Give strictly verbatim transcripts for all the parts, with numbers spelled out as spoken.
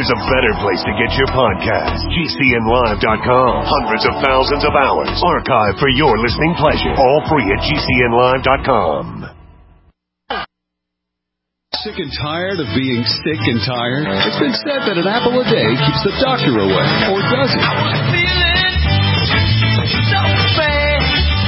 there's a better place to get your podcast. G C N live dot com. Hundreds of thousands of hours archived for your listening pleasure. All free at G C N live dot com. Sick and tired of being sick and tired? It's been said that an apple a day keeps the doctor away. Or does it? I was feeling so bad.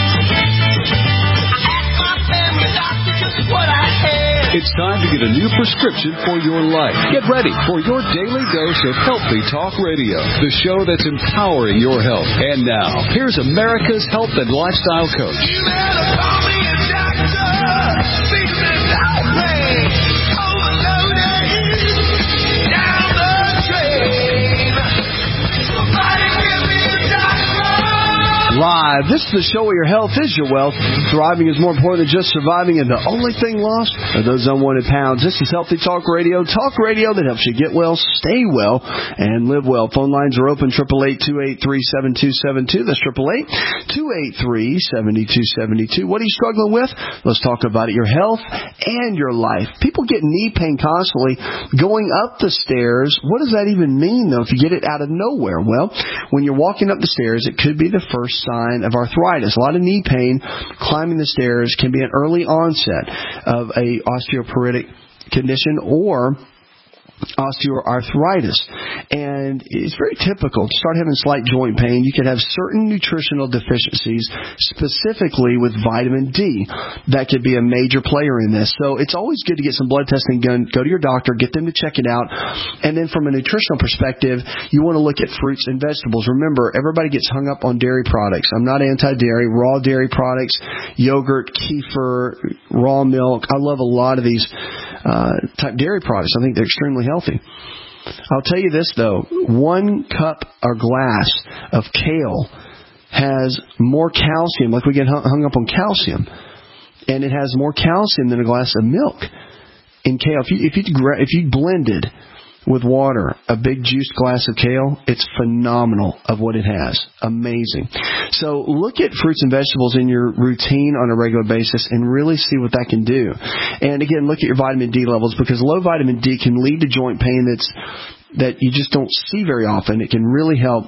I asked my family doctor just what I had. It's time to get a new prescription for your life. Get ready for your daily dose of Healthy Talk Radio, the show that's empowering your health. And now, here's America's health and lifestyle coach. You better call me a doctor. Fix this outrage. Live. This is the show where your health is your wealth. Thriving is more important than just surviving, and the only thing lost are those unwanted pounds. This is Healthy Talk Radio. Talk radio that helps you get well, stay well, and live well. Phone lines are open, eight eight eight, two eight three, seven two seven two. That's eight eight eight, two eight three, seven two seven two. What are you struggling with? Let's talk about it. Your health and your life. People get knee pain constantly going up the stairs. What does that even mean, though, if you get it out of nowhere? Well, when you're walking up the stairs, it could be the first sign of arthritis. A lot of knee pain climbing the stairs can be an early onset of a osteoporotic condition or osteoarthritis. And it's very typical to start having slight joint pain. You could have certain nutritional deficiencies, specifically with vitamin D. That could be a major player in this. So it's always good to get some blood testing done. Go to your doctor, get them to check it out. And then from a nutritional perspective, you want to look at fruits and vegetables. Remember, everybody gets hung up on dairy products. I'm not anti-dairy. Raw dairy products, yogurt, kefir, raw milk. I love a lot of these uh, type dairy products. I think they're extremely healthy. I'll tell you this, though. One cup or glass of kale has more calcium, like we get hung up on calcium, and it has more calcium than a glass of milk in kale. If you, if you, if you blended with water a big juiced glass of kale, it's phenomenal of what it has. Amazing. So look at fruits and vegetables in your routine on a regular basis and really see what that can do. And again, look at your vitamin D levels, because low vitamin D can lead to joint pain that's that you just don't see very often. It can really help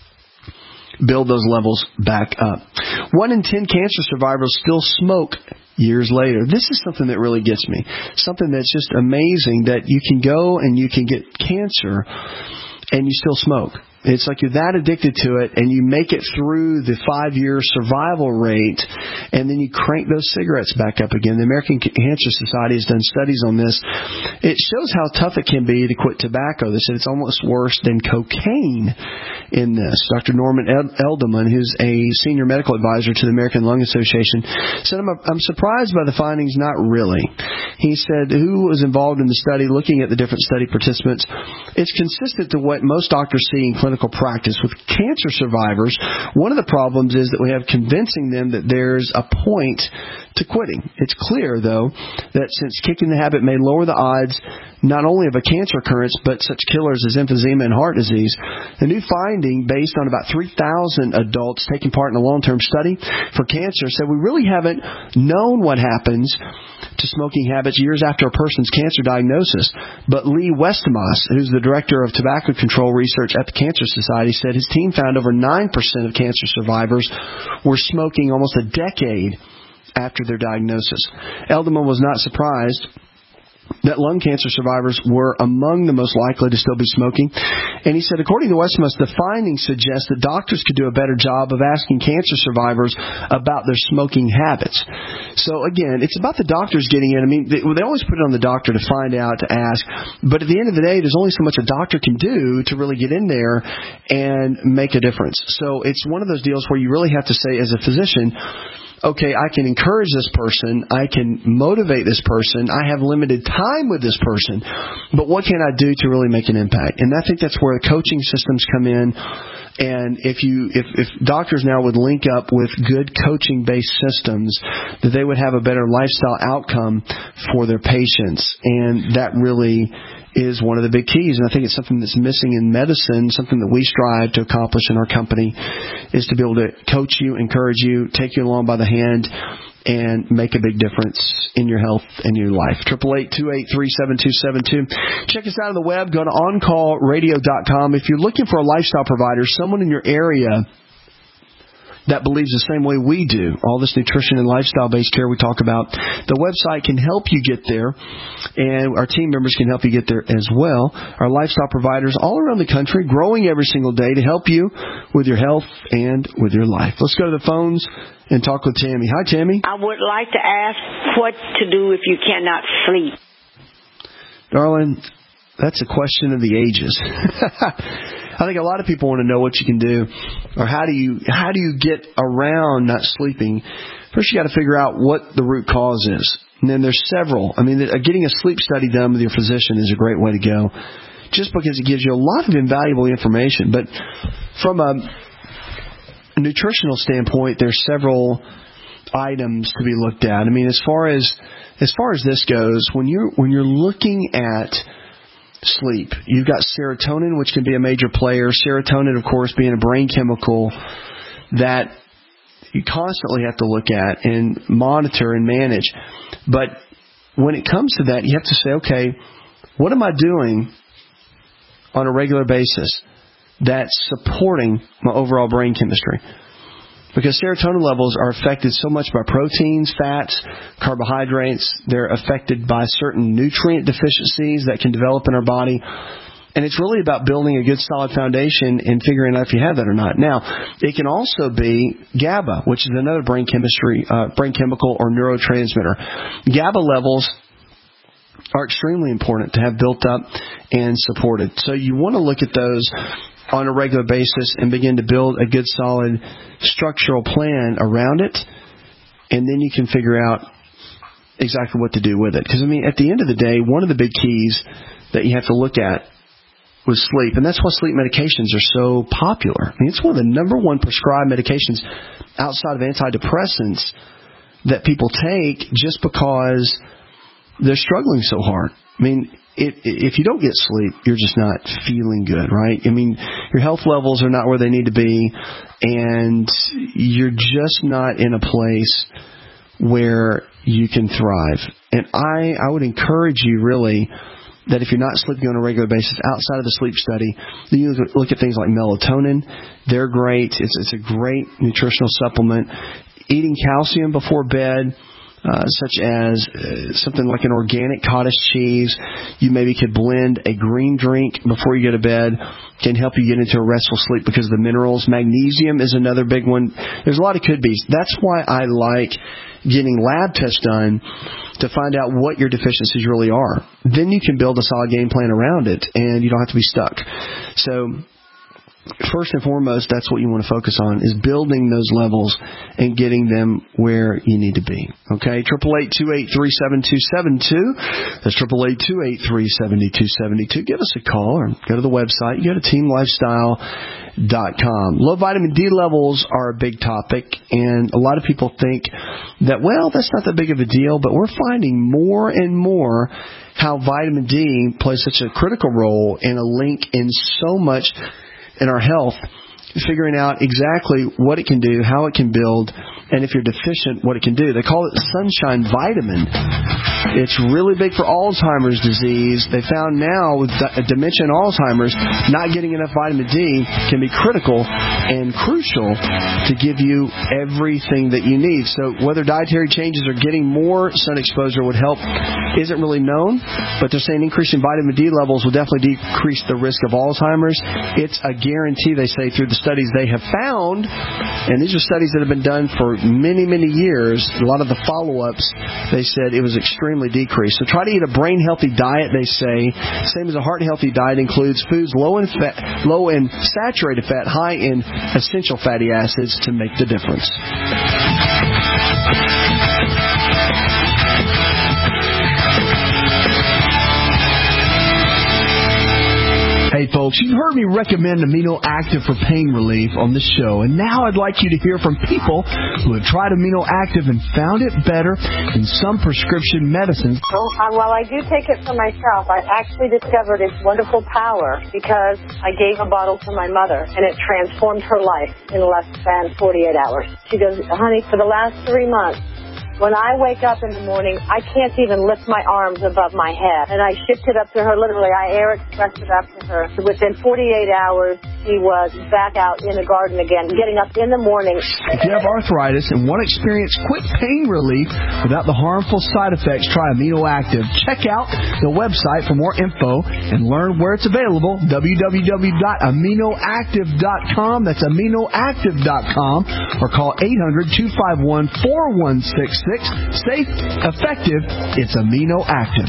build those levels back up. One in ten cancer survivors still smoke years later. This is something that really gets me. Something that's just amazing, that you can go and you can get cancer and you still smoke. It's like you're that addicted to it, and you make it through the five-year survival rate, and then you crank those cigarettes back up again. The American Cancer Society has done studies on this. It shows how tough it can be to quit tobacco. They said it's almost worse than cocaine in this. Doctor Norman Edelman, who's a senior medical advisor to the American Lung Association, said, I'm, I'm surprised by the findings. Not really. He said, who was involved in the study, looking at the different study participants, it's consistent to what most doctors see in clinical practice with cancer survivors. One of the problems is that we have convincing them that there's a point to quitting. It's clear, though, that since kicking the habit may lower the odds not only of a cancer occurrence, but such killers as emphysema and heart disease, a new finding based on about three thousand adults taking part in a long-term study for cancer said we really haven't known what happens to smoking habits years after a person's cancer diagnosis. But Lee Westemos, who's the director of tobacco control research at the Cancer Society, said his team found over nine percent of cancer survivors were smoking almost a decade after their diagnosis. Edelman was not surprised that lung cancer survivors were among the most likely to still be smoking. And he said, according to Westemos, the findings suggest that doctors could do a better job of asking cancer survivors about their smoking habits. So again, it's about the doctors getting in. I mean, they, they always put it on the doctor to find out, to ask. But at the end of the day, there's only so much a doctor can do to really get in there and make a difference. So it's one of those deals where you really have to say, as a physician, okay, I can encourage this person, I can motivate this person, I have limited time with this person, but what can I do to really make an impact? And I think that's where coaching systems come in. And if you, if, if doctors now would link up with good coaching-based systems, that they would have a better lifestyle outcome for their patients. And that really is one of the big keys. And I think it's something that's missing in medicine, something that we strive to accomplish in our company, is to be able to coach you, encourage you, take you along by the hand, and make a big difference in your health and your life. eight eight eight, two eight three, seven two seven two. Check us out on the web. Go to on call radio dot com. If you're looking for a lifestyle provider, someone in your area that believes the same way we do, all this nutrition and lifestyle-based care we talk about, the website can help you get there, and our team members can help you get there as well. Our lifestyle providers all around the country, growing every single day to help you with your health and with your life. Let's go to the phones and talk with Tammy. Hi, Tammy. I would like to ask what to do if you cannot sleep. Darling, that's a question of the ages. I think a lot of people want to know what you can do, or how do you how do you get around not sleeping. First, you got to figure out what the root cause is, and then there's several. I mean, getting a sleep study done with your physician is a great way to go, just because it gives you a lot of invaluable information. But from a nutritional standpoint, there's several items to be looked at. I mean, as far as as far as this goes, when you're when you're looking at sleep, you've got serotonin, which can be a major player. Serotonin, of course, being a brain chemical that you constantly have to look at and monitor and manage. But when it comes to that, you have to say, okay, what am I doing on a regular basis that's supporting my overall brain chemistry? Because serotonin levels are affected so much by proteins, fats, carbohydrates. They're affected by certain nutrient deficiencies that can develop in our body. And it's really about building a good solid foundation and figuring out if you have that or not. Now, it can also be GABA, which is another brain chemistry, uh, brain chemical or neurotransmitter. GABA levels are extremely important to have built up and supported. So you want to look at those on a regular basis and begin to build a good solid structural plan around it, and then you can figure out exactly what to do with it. Because, I mean, at the end of the day, one of the big keys that you have to look at with sleep, and that's why sleep medications are so popular. I mean, it's one of the number one prescribed medications outside of antidepressants that people take just because they're struggling so hard. I mean, It, if you don't get sleep, you're just not feeling good, right? I mean, your health levels are not where they need to be, and you're just not in a place where you can thrive. And I, I would encourage you, really, that if you're not sleeping on a regular basis outside of the sleep study, then you look, look at things like melatonin. They're great. It's, it's a great nutritional supplement. Eating calcium before bed, Uh, such as uh, something like an organic cottage cheese. You maybe could blend a green drink before you go to bed. Can help you get into a restful sleep because of the minerals. Magnesium is another big one. There's a lot of could-bes. That's why I like getting lab tests done to find out what your deficiencies really are. Then you can build a solid game plan around it, and you don't have to be stuck. So first and foremost, that's what you want to focus on, is building those levels and getting them where you need to be. Okay, eight eight eight, two eight three, seven two seven two. That's eight eight eight, two eight three, seven two seven two. Give us a call or go to the website. You go to team lifestyle dot com. Low vitamin D levels are a big topic, and a lot of people think that, well, that's not that big of a deal, but we're finding more and more how vitamin D plays such a critical role and a link in so much in our health, figuring out exactly what it can do, how it can build, and if you're deficient, what it can do. They call it sunshine vitamin. It's really big for Alzheimer's disease. They found now with dementia and Alzheimer's, not getting enough vitamin D can be critical and crucial to give you everything that you need. So whether dietary changes or getting more sun exposure would help isn't really known, but they're saying increasing vitamin D levels will definitely decrease the risk of Alzheimer's. It's a guarantee, they say, through the studies they have found, and these are studies that have been done for many, many years. A lot of the follow-ups, they said it was extremely decreased. So try to eat a brain-healthy diet, they say. Same as a heart-healthy diet, includes foods low in fat, low in saturated fat, high in essential fatty acids to make the difference. Hey folks, you've heard me recommend Amino Active for pain relief on this show, and now I'd like you to hear from people who have tried Amino Active and found it better than some prescription medicines. Well, uh, while I do take it for myself, I actually discovered its wonderful power because I gave a bottle to my mother, and it transformed her life in less than forty-eight hours. She goes, honey, for the last three months, When I wake up in the morning, I can't even lift my arms above my head. And I shipped it up to her, literally, I air expressed it up to her. Within forty-eight hours, she was back out in the garden again, getting up in the morning. If you have arthritis and want to experience quick pain relief without the harmful side effects, try Amino Active. Check out the website for more info and learn where it's available, w w w dot amino active dot com. That's amino active dot com. Or call eight hundred, two five one, four one six six. Safe, effective, it's Amino Active.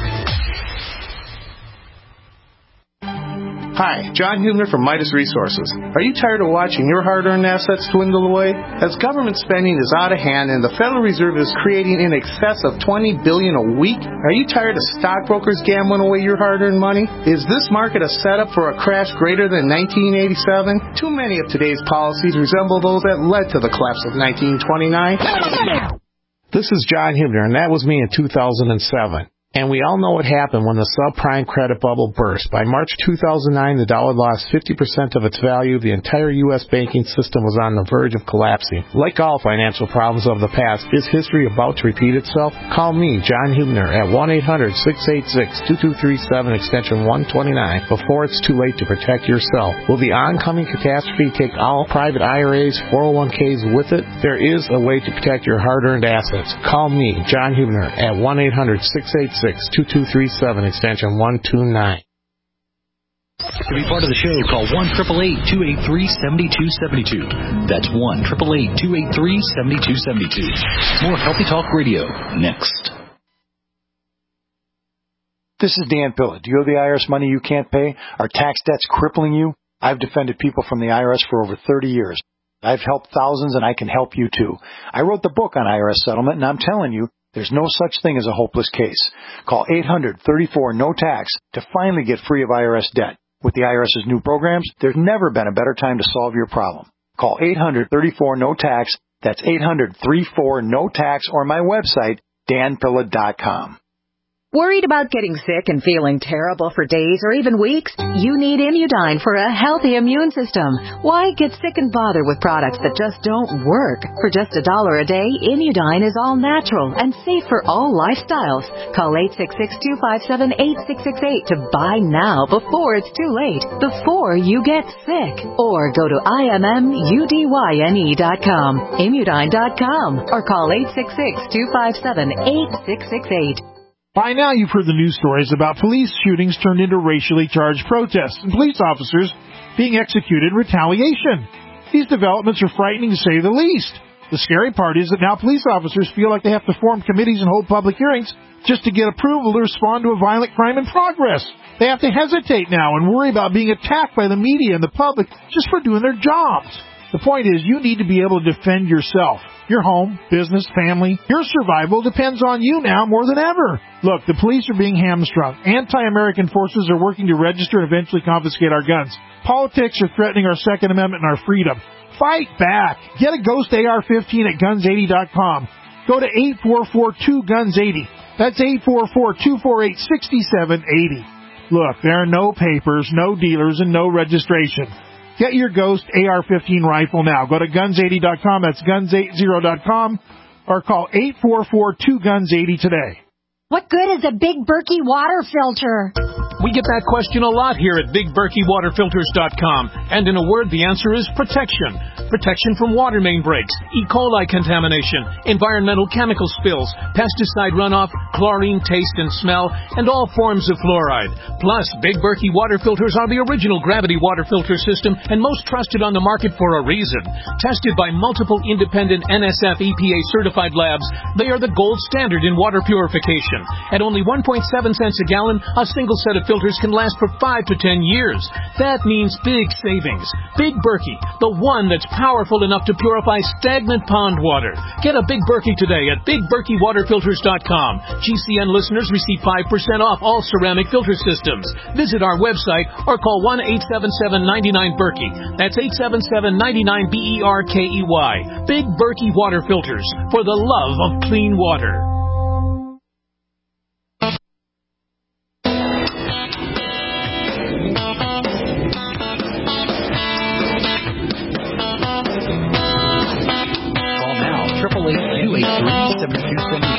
Hi, John Hubner from Midas Resources. Are you tired of watching your hard-earned assets dwindle away? As government spending is out of hand and the Federal Reserve is creating in excess of twenty billion dollars a week, are you tired of stockbrokers gambling away your hard-earned money? Is this market a setup for a crash greater than nineteen eighty-seven? Too many of today's policies resemble those that led to the collapse of nineteen twenty-nine. This is John Hubner, and that was me in two thousand seven. And we all know what happened when the subprime credit bubble burst. By March two thousand nine, the dollar lost fifty percent of its value. The entire U S banking system was on the verge of collapsing. Like all financial problems of the past, is history about to repeat itself? Call me, John Hubner, at one eight hundred, six eight six, two two three seven, extension one twenty-nine, before it's too late to protect yourself. Will the oncoming catastrophe take all private I R As, four oh one k's with it? There is a way to protect your hard-earned assets. Call me, John Hubner, at one eight hundred, six eight six, two two three seven, extension one two nine. To be part of the show, call one eight eight eight, two eight three, seven two seven two. That's one eight eight eight, two eight three, seven two seven two. More Healthy Talk Radio next. This is Dan Pilla. Do you owe the I R S money you can't pay? Are tax debts crippling you? I've defended people from the I R S for over thirty years. I've helped thousands, and I can help you too. I wrote the book on I R S settlement, and I'm telling you, there's no such thing as a hopeless case. Call eight hundred, thirty-four, no tax to finally get free of I R S debt. With the IRS's new programs, there's never been a better time to solve your problem. Call eight hundred, thirty-four, no tax. That's eight hundred, thirty-four, no tax, or my website, dan pilla dot com. Worried about getting sick and feeling terrible for days or even weeks? You need Immudyne for a healthy immune system. Why get sick and bother with products that just don't work? For just a dollar a day, Immudyne is all natural and safe for all lifestyles. Call eight six six, two five seven, eight six six eight to buy now before it's too late, before you get sick. Or go to I M M U D Y N E dot com, Immudyne dot com, or call eight six six, two five seven, eight six six eight. By now, you've heard the news stories about police shootings turned into racially charged protests and police officers being executed in retaliation. These developments are frightening to say the least. The scary part is that now police officers feel like they have to form committees and hold public hearings just to get approval to respond to a violent crime in progress. They have to hesitate now and worry about being attacked by the media and the public just for doing their jobs. The point is, you need to be able to defend yourself. Your home, business, family, your survival depends on you now more than ever. Look, the police are being hamstrung. Anti-American forces are working to register and eventually confiscate our guns. Politics are threatening our Second Amendment and our freedom. Fight back. Get a Ghost A R fifteen at guns eighty dot com. Go to eight four four two guns eighty. That's eight four four, two four eight, six seven eight zero. Look, there are no papers, no dealers, and no registration. Get your Ghost A R fifteen rifle now. Go to guns eighty dot com. That's guns eighty dot com. Or call eight four four two guns eighty today. What good is a Big Berkey water filter? We get that question a lot here at big berkey water filters dot com. And in a word, the answer is protection. Protection from water main breaks, E. coli contamination, environmental chemical spills, pesticide runoff, chlorine taste and smell, and all forms of fluoride. Plus, Big Berkey water filters are the original gravity water filter system and most trusted on the market for a reason. Tested by multiple independent N S F E P A certified labs, they are the gold standard in water purification. At only one point seven cents a gallon, a single set of filters can last for five to ten years. That means big savings. Big Berkey, the one that's powerful enough to purify stagnant pond water. Get a Big Berkey today at big berkey water filters dot com. G C N listeners receive five percent off all ceramic filter systems. Visit our website or call one eight seven seven, nine nine, Berkey. That's eight seven seven, nine nine, B E R K E Y. Big Berkey water filters for the love of clean water. eight eight eight, two eight three, seven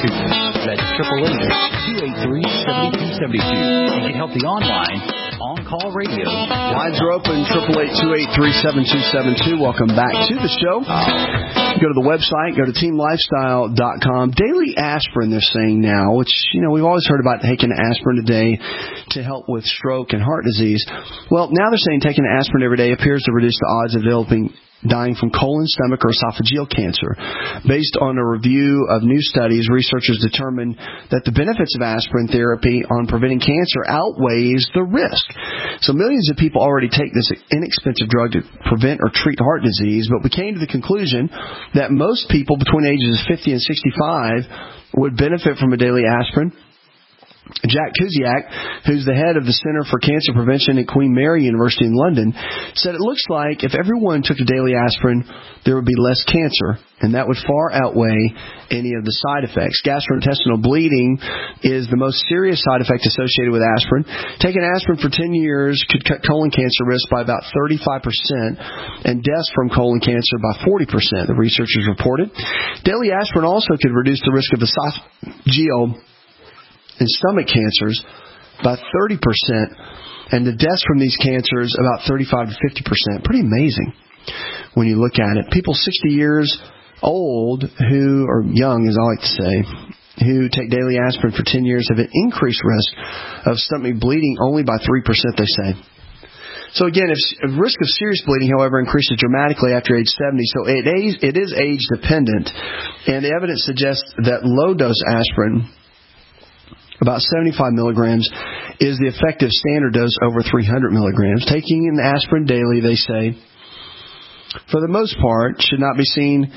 two. That's eight eight eight, two eight three, seven two seven two. You can help the online on-call radio. Lines are open, eight eight eight, two eight three, seven two seven two. Welcome back to the show. Go to the website, go to team lifestyle dot com. Daily aspirin, they're saying now, which, you know, we've always heard about taking aspirin a day to help with stroke and heart disease. Well, now they're saying taking aspirin every day appears to reduce the odds of developing dying from colon, stomach, or esophageal cancer. Based on a review of new studies, researchers determined that the benefits of aspirin therapy on preventing cancer outweighs the risk. So millions of people already take this inexpensive drug to prevent or treat heart disease, but we came to the conclusion that most people between ages fifty and sixty-five would benefit from a daily aspirin. Jack Kuziak, who's the head of the Center for Cancer Prevention at Queen Mary University in London, said it looks like if everyone took a daily aspirin, there would be less cancer, and that would far outweigh any of the side effects. Gastrointestinal bleeding is the most serious side effect associated with aspirin. Taking aspirin for ten years could cut colon cancer risk by about thirty-five percent and deaths from colon cancer by forty percent, the researchers reported. Daily aspirin also could reduce the risk of esophageal and stomach cancers by thirty percent, and the deaths from these cancers about thirty-five to fifty percent. Pretty amazing when you look at it. People sixty years old who, or young as I like to say, who take daily aspirin for ten years have an increased risk of stomach bleeding only by three percent, they say. So again, if, if risk of serious bleeding, however, increases dramatically after age seventy, so it is, it is age dependent, and the evidence suggests that low-dose aspirin, about seventy-five milligrams, is the effective standard dose over three hundred milligrams. Taking an aspirin daily, they say, for the most part, should not be seen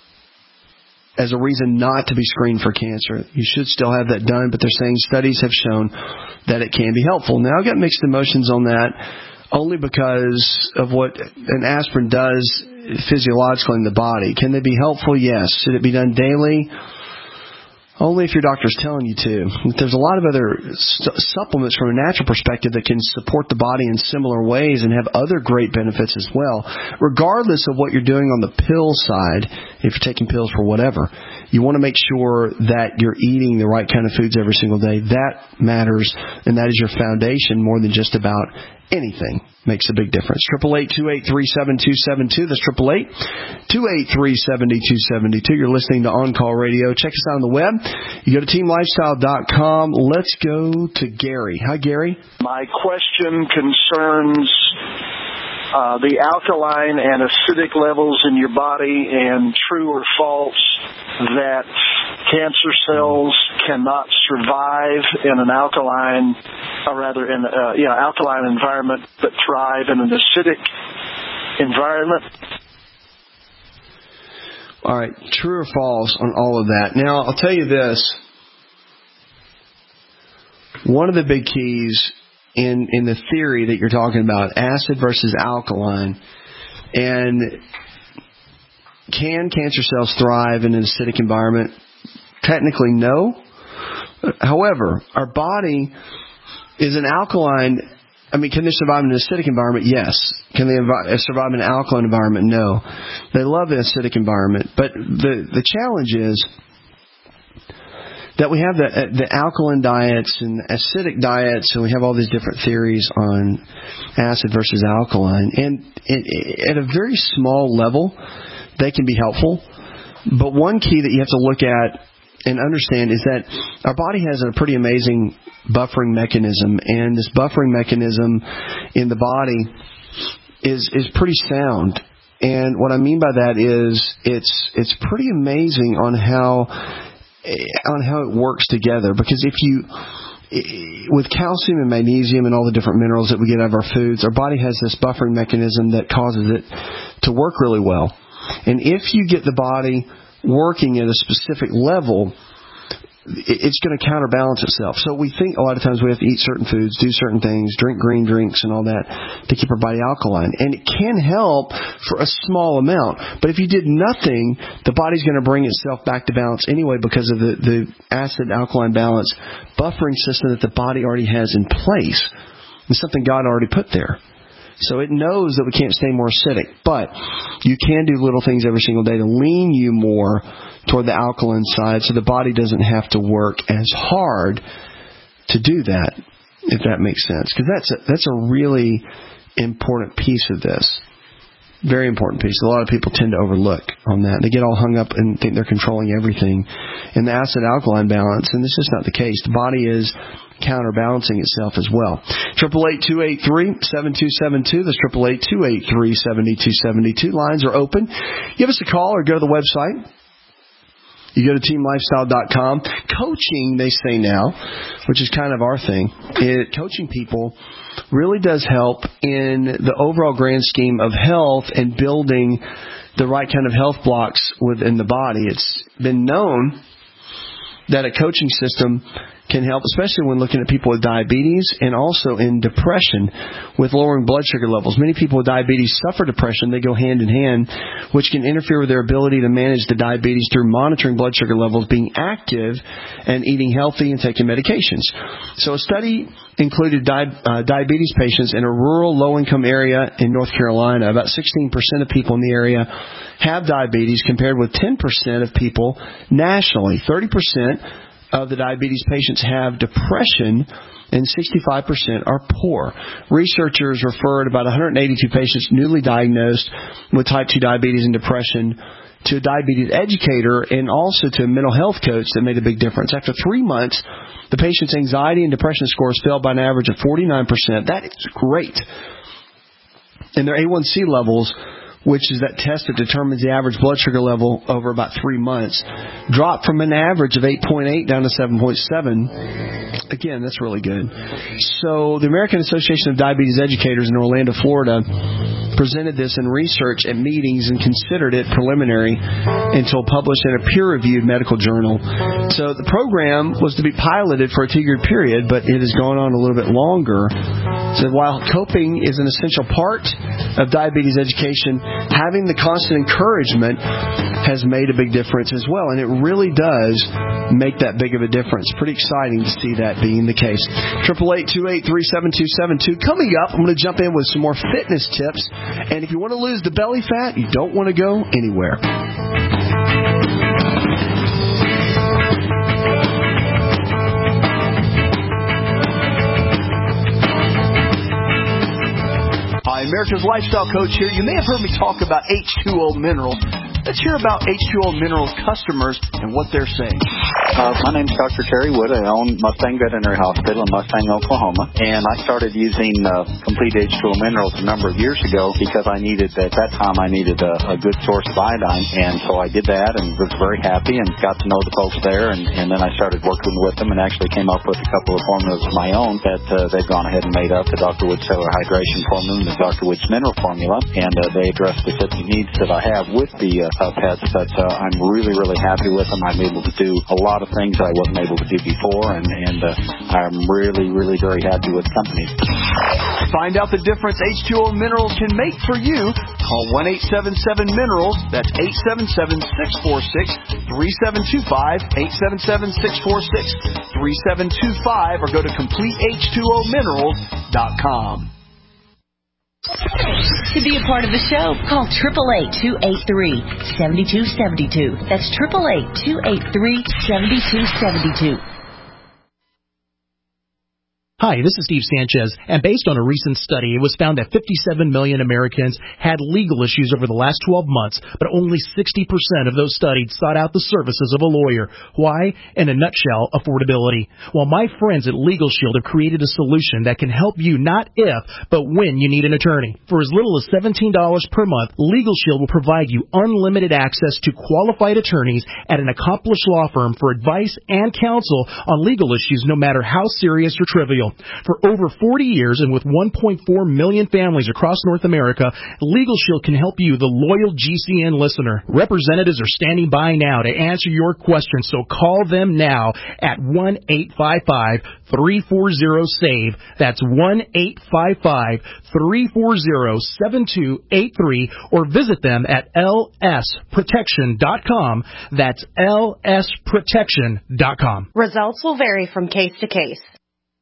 as a reason not to be screened for cancer. You should still have that done, but they're saying studies have shown that it can be helpful. Now, I've got mixed emotions on that, only because of what an aspirin does physiologically in the body. Can they be helpful? Yes. Should it be done daily? Only if your doctor's telling you to. There's a lot of other st- supplements from a natural perspective that can support the body in similar ways and have other great benefits as well. Regardless of what you're doing on the pill side, if you're taking pills for whatever, you want to make sure that you're eating the right kind of foods every single day. That matters, and that is your foundation more than just about anything. Makes a big difference. eight eight eight, two eight three, seven two seven two. That's eight eight eight, two eight three, seven two seven two. You're listening to On Call Radio. Check us out on the web. You go to team lifestyle dot com. Let's go to Gary. Hi, Gary. My question concerns uh, the alkaline and acidic levels in your body, and true or false that cancer cells cannot survive in an alkaline, or rather in a you know, alkaline environment, but thrive in an acidic environment. All right, true or false on all of that. Now, I'll tell you this. One of the big keys in, in the theory that you're talking about, acid versus alkaline, and can cancer cells thrive in an acidic environment? Technically, no. However, our body is an alkaline. I mean, can they survive in an acidic environment? Yes. Can they survive in an alkaline environment? No. They love the acidic environment. But the, the challenge is that we have the, the alkaline diets and acidic diets, and we have all these different theories on acid versus alkaline. And it, at a very small level, they can be helpful. But one key that you have to look at and understand is that our body has a pretty amazing buffering mechanism, and this buffering mechanism in the body is is pretty sound. And what I mean by that is it's it's pretty amazing on how on how it works together. Because if you with calcium and magnesium and all the different minerals that we get out of our foods, our body has this buffering mechanism that causes it to work really well. And if you get the body working at a specific level, it's going to counterbalance itself. So we think a lot of times we have to eat certain foods, do certain things, drink green drinks and all that to keep our body alkaline. And it can help for a small amount. But if you did nothing, the body's going to bring itself back to balance anyway because of the, the acid-alkaline balance buffering system that the body already has in place. It's something God already put there. So it knows that we can't stay more acidic. But you can do little things every single day to lean you more toward the alkaline side so the body doesn't have to work as hard to do that, if that makes sense. Because that's a, that's a really important piece of this. Very important piece. A lot of people tend to overlook on that. They get all hung up and think they're controlling everything in the acid-alkaline balance, and this is not the case. The body is counterbalancing itself as well. triple eight, two eight three, seven two seven two. That's triple eight, two eight three, seven two seven two. Lines are open. Give us a call or go to the website. You go to team lifestyle dot com. Coaching, they say now, which is kind of our thing, it, coaching people really does help in the overall grand scheme of health and building the right kind of health blocks within the body. It's been known that a coaching system can help, especially when looking at people with diabetes and also in depression with lowering blood sugar levels. Many people with diabetes suffer depression. They go hand in hand, which can interfere with their ability to manage the diabetes through monitoring blood sugar levels, being active, and eating healthy and taking medications. So a study included di- uh, diabetes patients in a rural, low-income area in North Carolina. About sixteen percent of people in the area have diabetes compared with ten percent of people nationally. thirty percent of the diabetes patients have depression, and sixty-five percent are poor. Researchers referred about one hundred eighty-two patients newly diagnosed with type two diabetes and depression to a diabetes educator and also to a mental health coach that made a big difference. After three months, the patient's anxiety and depression scores fell by an average of forty-nine percent. That is great. And their A one C levels, which is that test that determines the average blood sugar level over about three months, dropped from an average of eight point eight down to seven point seven. Again, that's really good. So the American Association of Diabetes Educators in Orlando, Florida, presented this in research at meetings and considered it preliminary until published in a peer-reviewed medical journal. So the program was to be piloted for a two-year period, but it has gone on a little bit longer. So while coping is an essential part of diabetes education, having the constant encouragement has made a big difference as well, and it really does make that big of a difference. Pretty exciting to see that being the case. triple eight, two eight three, seven two seven two. Coming up, I'm going to jump in with some more fitness tips, and if you want to lose the belly fat, you don't want to go anywhere. Hi, America's Lifestyle Coach here. You may have heard me talk about H two O Minerals. Let's hear about H two O Minerals customers and what they're saying. Uh, my name's Doctor Terry Wood. I own Mustang Veterinary Hospital in Mustang, Oklahoma. And I started using uh, Complete H two O Minerals a number of years ago because I needed, at that time, I needed a, a good source of iodine. And so I did that and was very happy and got to know the folks there. And, and then I started working with them and actually came up with a couple of formulas of my own that uh, they've gone ahead and made up, the Doctor Wood Cellular Hydration Formula and the Doctor Wood's Mineral Formula. And uh, they address specific needs that I have with the uh, uh, pets, but uh, I'm really, really happy with them. I'm able to do a lot of things I wasn't able to do before, and, and uh, I'm really, really very happy with the company. Find out the difference H two O Minerals can make for you. Call one eight seven seven minerals. That's eight seven seven, six four six, three seven two five, eight seven seven, six four six, three seven two five, or go to complete H two O minerals dot com. To be a part of the show, call eight eight eight, two eight three, seven two seven two. That's eight eight eight, two eight three, seven two seven two. Hi, this is Steve Sanchez, and based on a recent study, it was found that fifty-seven million Americans had legal issues over the last twelve months, but only sixty percent of those studied sought out the services of a lawyer. Why? In a nutshell, affordability. Well, my friends at Legal Shield have created a solution that can help you not if, but when you need an attorney. For as little as seventeen dollars per month, Legal Shield will provide you unlimited access to qualified attorneys at an accomplished law firm for advice and counsel on legal issues, no matter how serious or trivial. For over forty years and with one point four million families across North America, Legal Shield can help you, the loyal G C N listener. Representatives are standing by now to answer your questions, so call them now at one eight five five, three four zero, S A V E. That's one eight five five, three four zero, seven two eight three, or visit them at L S protection dot com. That's L S protection dot com. Results will vary from case to case.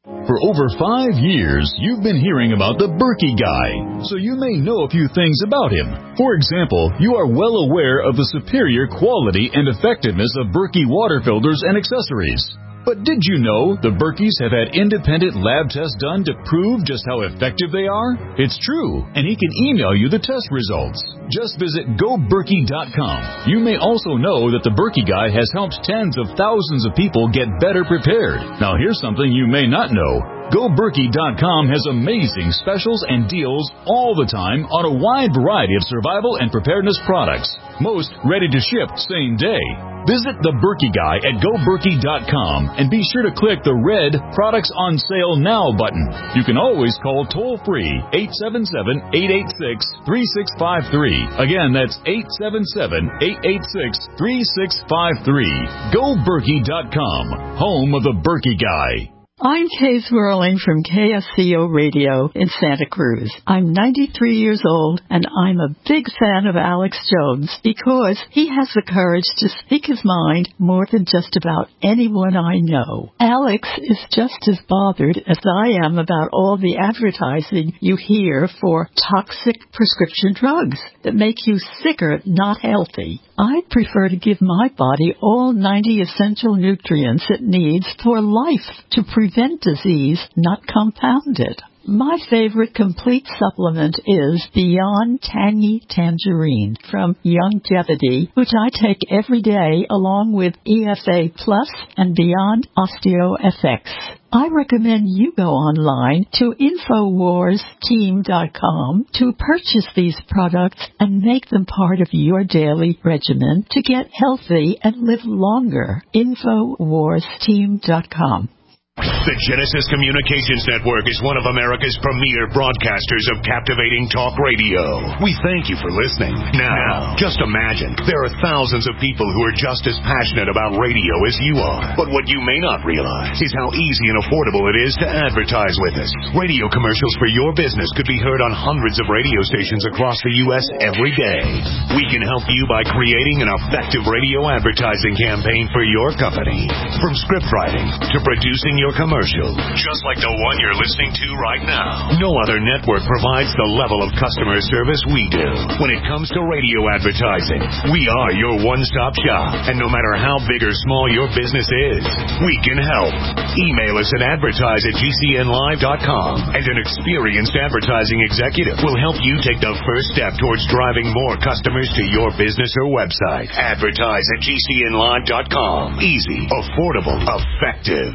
For over five years, you've been hearing about the Berkey Guy, so you may know a few things about him. For example, you are well aware of the superior quality and effectiveness of Berkey water filters and accessories. But did you know the Berkeys have had independent lab tests done to prove just how effective they are? It's true, and he can email you the test results. Just visit go berkey dot com. You may also know that the Berkey Guy has helped tens of thousands of people get better prepared. Now here's something you may not know. go berkey dot com has amazing specials and deals all the time on a wide variety of survival and preparedness products. Most ready to ship same day. Visit the Berkey Guy at go berkey dot com and be sure to click the red Products on Sale Now button. You can always call toll-free eight seven seven, eight eight six, three six five three. Again, that's eight seven seven, eight eight six, three six five three. go berkey dot com, home of the Berkey Guy. I'm Kay Swirling from K S C O Radio in Santa Cruz. I'm ninety-three years old, and I'm a big fan of Alex Jones because he has the courage to speak his mind more than just about anyone I know. Alex is just as bothered as I am about all the advertising you hear for toxic prescription drugs that make you sicker, not healthy. I'd prefer to give my body all ninety essential nutrients it needs for life to prevent disease, not compound it. My favorite complete supplement is Beyond Tangy Tangerine from Youngevity, which I take every day along with E F A Plus and Beyond OsteoFX. I recommend you go online to infowars team dot com to purchase these products and make them part of your daily regimen to get healthy and live longer. infowars team dot com. The Genesis Communications Network is one of America's premier broadcasters of captivating talk radio. We thank you for listening. Now, just imagine, there are thousands of people who are just as passionate about radio as you are. But what you may not realize is how easy and affordable it is to advertise with us. Radio commercials for your business could be heard on hundreds of radio stations across the U S every day. We can help you by creating an effective radio advertising campaign for your company. From script writing to producing your your commercial, just like the one you're listening to right now. No other network provides the level of customer service we do. When it comes to radio advertising, we are your one-stop shop. And no matter how big or small your business is, we can help. Email us at advertise at g c n live dot com, and an experienced advertising executive will help you take the first step towards driving more customers to your business or website. Advertise at g c n live dot com. Easy, affordable, effective.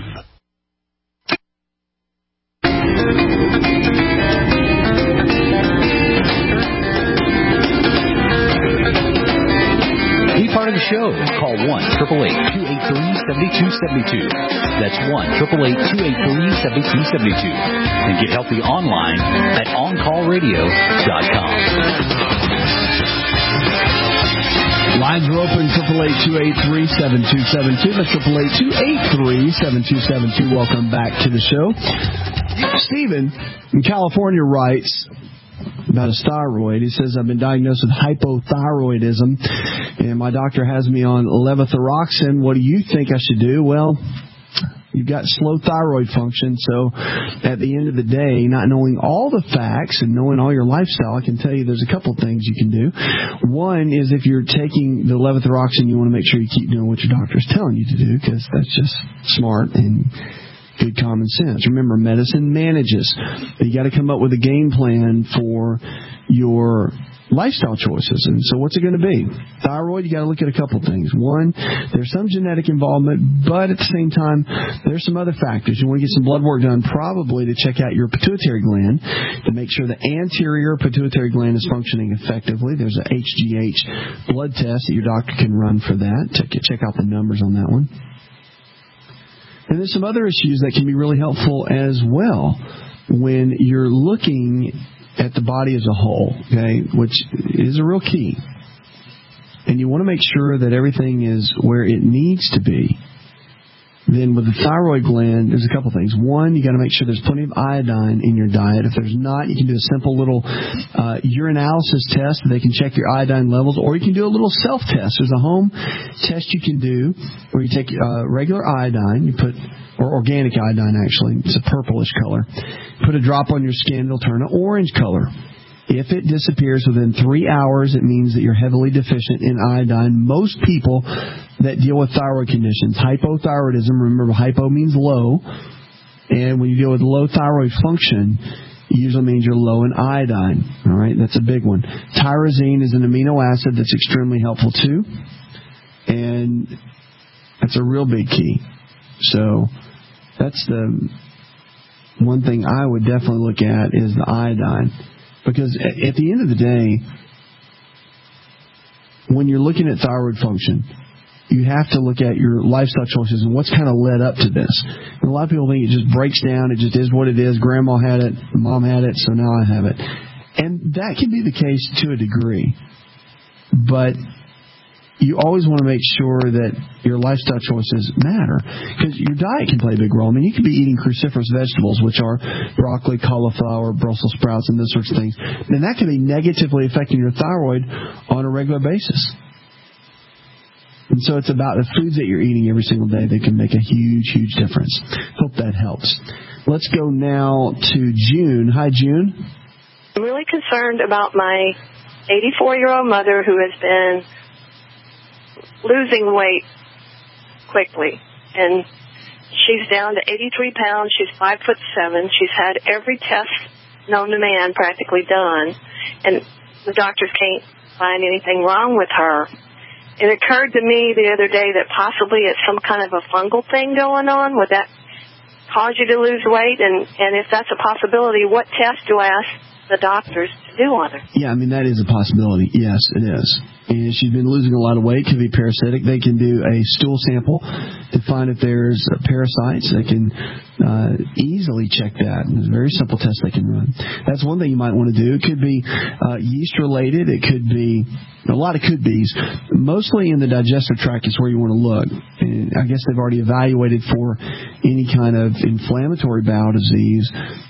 Be part of the show. Call one eight eight eight, two eight three, seven two seven two. That's one eight eight eight, two eight three, seven two seven two. And get healthy online at on call radio dot com. Lines are open, eight eight eight, two eight three, seven two seven two. That's eight eight eight, two eight three, seven two seven two. Welcome back to the show. Stephen in California writes about his thyroid. He says, I've been diagnosed with hypothyroidism, and my doctor has me on levothyroxine. What do you think I should do? Well, you've got slow thyroid function, so at the end of the day, not knowing all the facts and knowing all your lifestyle, I can tell you there's a couple things you can do. One is if you're taking the levothyroxine, you want to make sure you keep doing what your doctor is telling you to do, because that's just smart and good common sense. Remember, medicine manages. You got to come up with a game plan for your lifestyle choices. And so what's it going to be? Thyroid, you got to look at a couple things. One, there's some genetic involvement, but at the same time, there's some other factors. You want to get some blood work done, probably to check out your pituitary gland to make sure the anterior pituitary gland is functioning effectively. There's a H G H blood test that your doctor can run for that to check out the numbers on that one. And there's some other issues that can be really helpful as well when you're looking at the body as a whole, okay, which is a real key. And you want to make sure that everything is where it needs to be. Then with the thyroid gland, there's a couple things. One, you got to make sure there's plenty of iodine in your diet. If there's not, you can do a simple little uh, urinalysis test. They can check your iodine levels, or you can do a little self-test. There's a home test you can do where you take uh, regular iodine, you put, or organic iodine actually, it's a purplish color. Put a drop on your skin, it'll turn an orange color. If it disappears within three hours, it means that you're heavily deficient in iodine. Most people that deal with thyroid conditions, hypothyroidism, remember hypo means low, and when you deal with low thyroid function, it usually means you're low in iodine. All right, that's a big one. Tyrosine is an amino acid that's extremely helpful too, and that's a real big key. So that's the one thing I would definitely look at is the iodine. Because at the end of the day, when you're looking at thyroid function, you have to look at your lifestyle choices and what's kind of led up to this. And a lot of people think it just breaks down, it just is what it is. Grandma had it, mom had it, so now I have it. And that can be the case to a degree. But you always want to make sure that your lifestyle choices matter, because your diet can play a big role. I mean, you could be eating cruciferous vegetables, which are broccoli, cauliflower, Brussels sprouts, and those sorts of things, and that can be negatively affecting your thyroid on a regular basis. And so it's about the foods that you're eating every single day that can make a huge, huge difference. Hope that helps. Let's go now to June. Hi, June. I'm really concerned about my eighty-four-year-old mother who has been losing weight quickly, and she's down to eighty-three pounds. She's five foot seven. She's had every test known to man practically done, and the doctors can't find anything wrong with her. It occurred to me the other day that possibly it's some kind of a fungal thing going on. Would that cause you to lose weight? And, and if that's a possibility, what test do I ask the doctors to do on her? Yeah, I mean, that is a possibility. Yes, it is. And she's been losing a lot of weight. Could be parasitic. They can do a stool sample to find if there's parasites. They can uh, easily check that. It's a very simple test they can run. That's one thing you might want to do. It could be uh, yeast related. It could be a lot of could be's. Mostly in the digestive tract is where you want to look. And I guess they've already evaluated for any kind of inflammatory bowel disease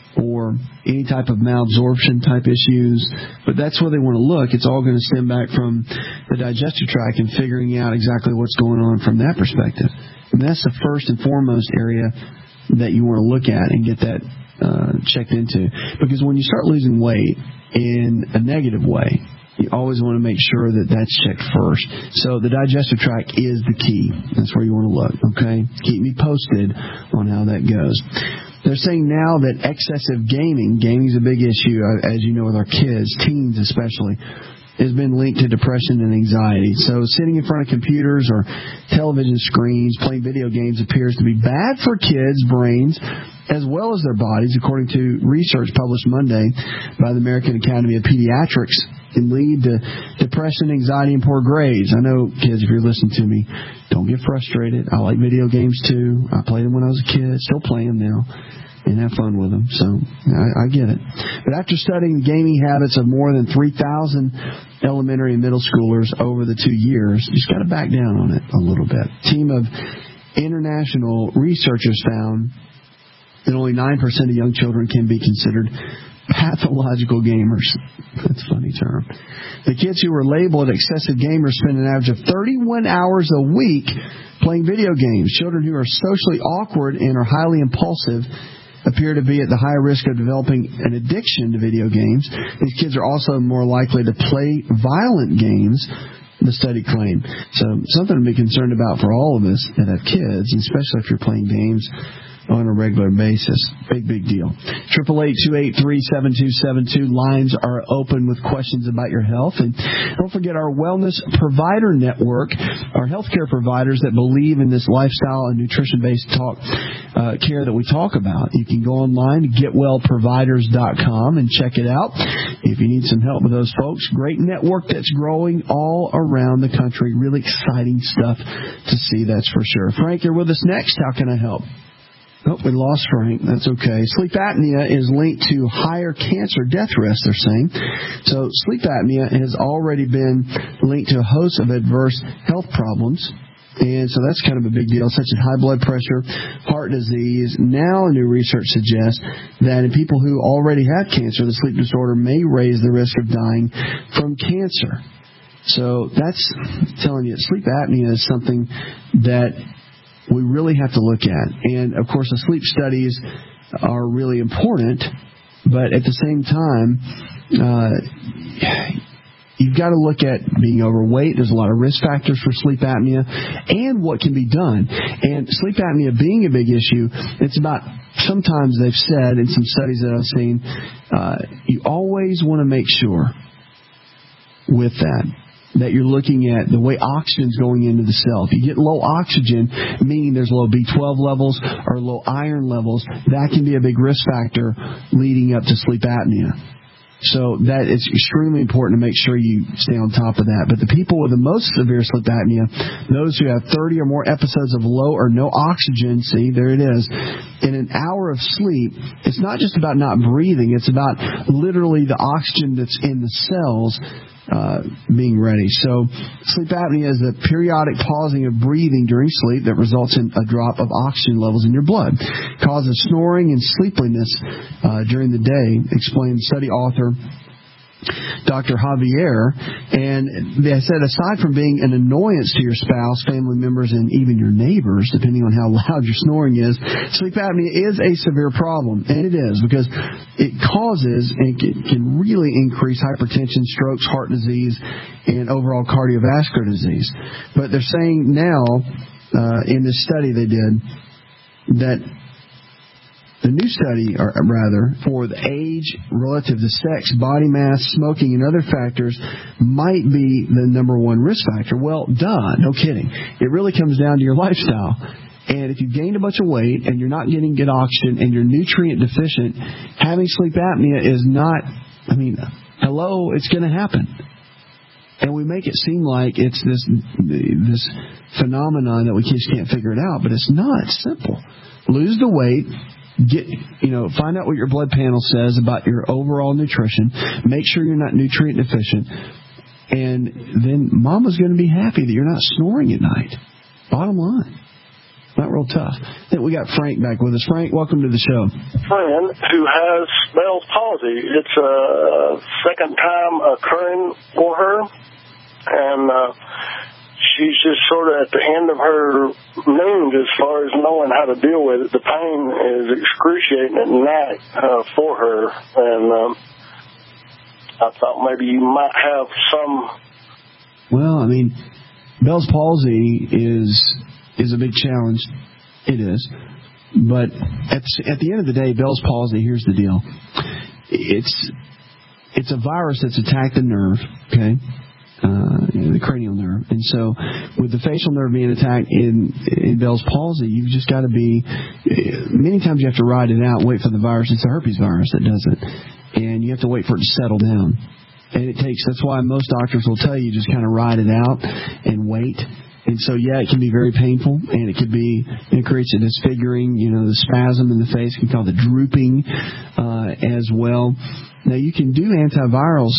or any type of malabsorption type issues, but that's where they want to look. It's all going to stem back from the digestive tract and figuring out exactly what's going on from that perspective. And that's the first and foremost area that you want to look at and get that uh, checked into. Because when you start losing weight in a negative way, you always want to make sure that that's checked first. So the digestive tract is the key. That's where you want to look, okay? Keep me posted on how that goes. They're saying now that excessive gaming, gaming is a big issue, as you know, with our kids, teens especially, has been linked to depression and anxiety. So sitting in front of computers or television screens, playing video games appears to be bad for kids' brains as well as their bodies, according to research published Monday by the American Academy of Pediatrics. Can lead to depression, anxiety, and poor grades. I know, kids, if you're listening to me, don't get frustrated. I like video games, too. I played them when I was a kid. Still play them now and have fun with them. So I, I get it. But after studying gaming habits of more than three thousand elementary and middle schoolers over the two years, you just got to back down on it a little bit. A team of international researchers found that only nine percent of young children can be considered pathological gamers. That's a funny term. The kids who were labeled excessive gamers spend an average of thirty-one hours a week playing video games. Children who are socially awkward and are highly impulsive appear to be at the higher risk of developing an addiction to video games. These kids are also more likely to play violent games, the study claimed. So something to be concerned about for all of us that have kids, especially if you're playing games on a regular basis. Big, big deal. eight eight eight, two eight three, seven two seven two. Lines are open with questions about your health. And don't forget our Wellness Provider Network, our healthcare providers that believe in this lifestyle and nutrition-based talk uh, care that we talk about. You can go online to get well providers dot com and check it out if you need some help with those folks. Great network that's growing all around the country. Really exciting stuff to see, that's for sure. Frank, you're with us next. How can I help? Oh, we lost Frank. That's okay. Sleep apnea is linked to higher cancer death risk, they're saying. So sleep apnea has already been linked to a host of adverse health problems, And so that's kind of a big deal, such as high blood pressure, heart disease. Now new research suggests that in people who already have cancer, the sleep disorder may raise the risk of dying from cancer. So that's telling you that sleep apnea is something that we really have to look at. And, of course, the sleep studies are really important, but at the same time, uh, you've got to look at being overweight. There's a lot of risk factors for sleep apnea and what can be done. And sleep apnea being a big issue, it's about, sometimes they've said in some studies that I've seen, uh, you always want to make sure with that that you're looking at the way oxygen's going into the cell. If you get low oxygen, meaning there's low B twelve levels or low iron levels, that can be a big risk factor leading up to sleep apnea. So that it's extremely important to make sure you stay on top of that. But the people with the most severe sleep apnea, those who have thirty or more episodes of low or no oxygen, see, there it is, in an hour of sleep, it's not just about not breathing. It's about literally the oxygen that's in the cells Uh, being ready. So sleep apnea is the periodic pausing of breathing during sleep that results in a drop of oxygen levels in your blood. Causes snoring and sleepiness uh, during the day, explained study author Doctor Javier. And they said aside from being an annoyance to your spouse, family members, and even your neighbors, depending on how loud your snoring is, sleep apnea is a severe problem. And it is, because it causes and can really increase hypertension, strokes, heart disease, and overall cardiovascular disease. But they're saying now, uh, in this study they did, that the new study, or rather, for the age relative to sex, body mass, smoking, and other factors might be the number one risk factor. Well, duh, no kidding. It really comes down to your lifestyle. And if you've gained a bunch of weight and you're not getting good oxygen and you're nutrient deficient, having sleep apnea is not, I mean, hello, it's going to happen. And we make it seem like it's this this phenomenon that we just can't figure it out, but it's not. It's simple. Lose the weight. Get, you know, find out what your blood panel says about your overall nutrition. Make sure you're not nutrient deficient. And then Mama's going to be happy that you're not snoring at night. Bottom line. Not real tough. Then we got Frank back with us. Frank, welcome to the show. Friend who has Bell's palsy. It's a second time occurring for her. And uh, she's just sort of at the end of her moons as far as knowing how to deal with it. The pain is excruciating at night uh, for her, and um, I thought maybe you might have some. Well, I mean, Bell's palsy is is a big challenge. It is, but at at the end of the day, Bell's palsy. Here's the deal: it's it's a virus that's attacked the nerve. Okay. Uh, the cranial nerve. And so with the facial nerve being attacked in, in Bell's palsy, you've just got to be, many times you have to ride it out and wait for the virus. It's the herpes virus that does it. And you have to wait for it to settle down. And it takes, that's why most doctors will tell you just kind of ride it out and wait. And so, yeah, it can be very painful, and it could be, it creates a disfiguring, you know, the spasm in the face can call the drooping uh, as well. Now, you can do antivirals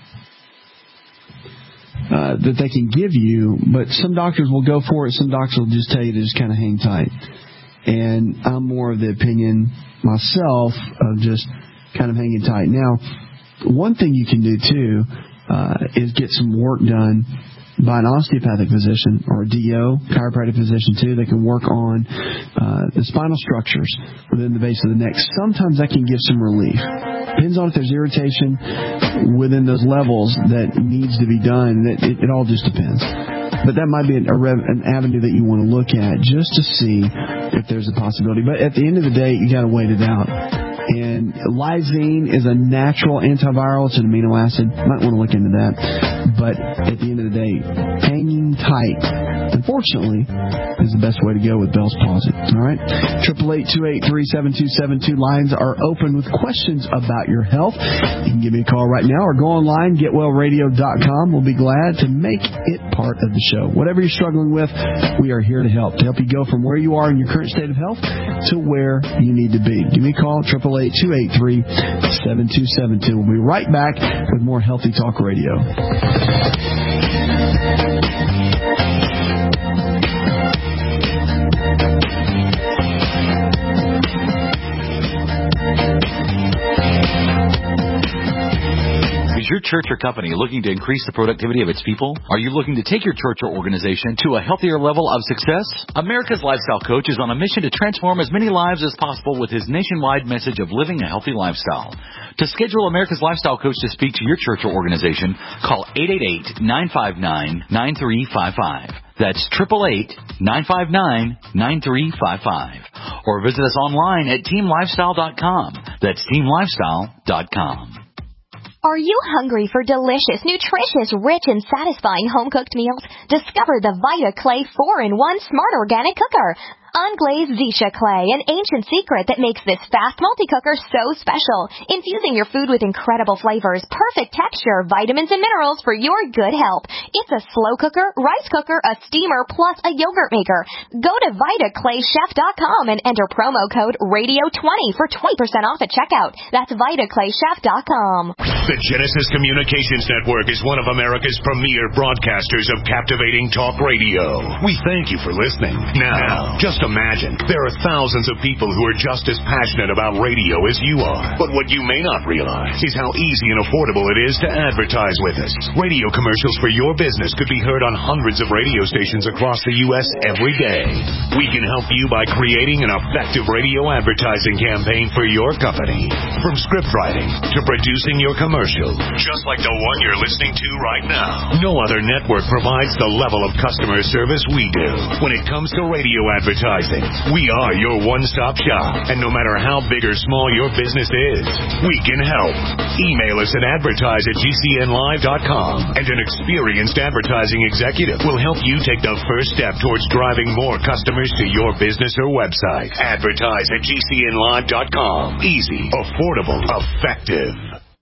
Uh, that they can give you, but some doctors will go for it. Some doctors will just tell you to just kind of hang tight. And I'm more of the opinion myself of just kind of hanging tight. Now, one thing you can do too uh, is get some work done by an osteopathic physician or a D O, chiropractic physician too. They can work on uh, the spinal structures within the base of the neck. Sometimes that can give some relief. Depends on if there's irritation within those levels that needs to be done. It, it, it all just depends. But that might be an, a rev, an avenue that you want to look at just to see if there's a possibility. But at the end of the day, you got to wait it out. And lysine is a natural antiviral. It's an amino acid. Might want to look into that. But at the end of the day, hanging tight, unfortunately, is the best way to go with Bell's palsy. All right? eight eight eight, two eight three, seven two seven two. Lines are open with questions about your health. You can give me a call right now or go online, get well radio dot com. We'll be glad to make it part of the show. Whatever you're struggling with, we are here to help. To help you go from where you are in your current state of health to where you need to be. Give me a call, eight eight eight, two eight three, seven two seven two. We'll be right back with more Healthy Talk Radio. Is your church or company looking to increase the productivity of its people? Are you looking to take your church or organization to a healthier level of success? America's Lifestyle Coach is on a mission to transform as many lives as possible with his nationwide message of living a healthy lifestyle. To schedule America's Lifestyle Coach to speak to your church or organization, call eight eight eight, nine five nine, nine three five five. That's eight eight eight, nine five nine, nine three five five. Or visit us online at team lifestyle dot com. That's team lifestyle dot com. Are you hungry for delicious, nutritious, rich, and satisfying home-cooked meals? Discover the Vita Clay four in one Smart Organic Cooker. Unglazed Zisha clay, an ancient secret that makes this fast multi-cooker so special. Infusing your food with incredible flavors, perfect texture, vitamins, and minerals for your good health. It's a slow cooker, rice cooker, a steamer, plus a yogurt maker. Go to vita clay chef dot com and enter promo code radio twenty for twenty percent off at checkout. That's vita clay chef dot com. The Genesis Communications Network is one of America's premier broadcasters of captivating talk radio. We thank you for listening. Now, just imagine there are thousands of people who are just as passionate about radio as you are. But what you may not realize is how easy and affordable it is to advertise with us. Radio commercials for your business could be heard on hundreds of radio stations across the U S every day. We can help you by creating an effective radio advertising campaign for your company. From script writing to producing your commercial, just like the one you're listening to right now. No other network provides the level of customer service we do. When it comes to radio advertising, we are your one-stop shop. And no matter how big or small your business is, we can help. Email us at advertise at g c n live dot com, and an experienced advertising executive will help you take the first step towards driving more customers to your business or website. Advertise at g c n live dot com. Easy, affordable, effective.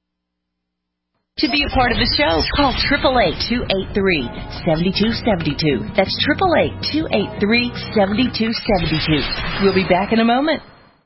To be a part of the show, call eight eight eight, two eight three, seven two seven two. That's eight eight eight, two eight three, seven two seven two. We'll be back in a moment.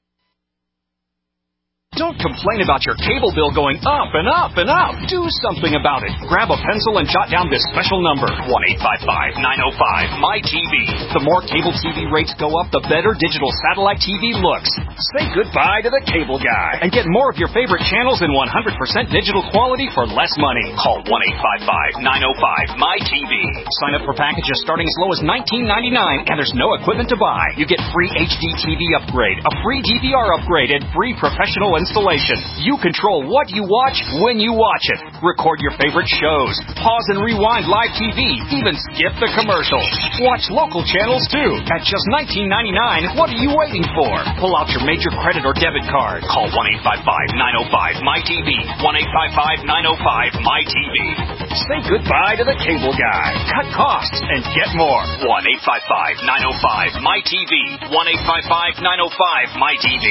Don't complain about your cable bill going up and up and up. Do something about it. Grab a pencil and jot down this special number, one eight five five, nine oh five, M Y T V. The more cable T V rates go up, the better digital satellite T V looks. Say goodbye to the cable guy and get more of your favorite channels in one hundred percent digital quality for less money. Call one eight five five, nine oh five, M Y T V. Sign up for packages starting as low as nineteen ninety-nine, and there's no equipment to buy. You get free H D T V upgrade, a free D V R upgrade, and free professional installation. You control what you watch when you watch it. Record your favorite shows. Pause and rewind live T V. Even skip the commercials. Watch local channels too. At just nineteen ninety-nine, what are you waiting for? Pull out your major credit or debit card. Call one eight five five, nine oh five, M Y T V. one eight five five, nine oh five, M Y T V. Say goodbye to the cable guy. Cut costs and get more. one eight five five, nine oh five, M Y T V. one eight five five, nine oh five, M Y T V.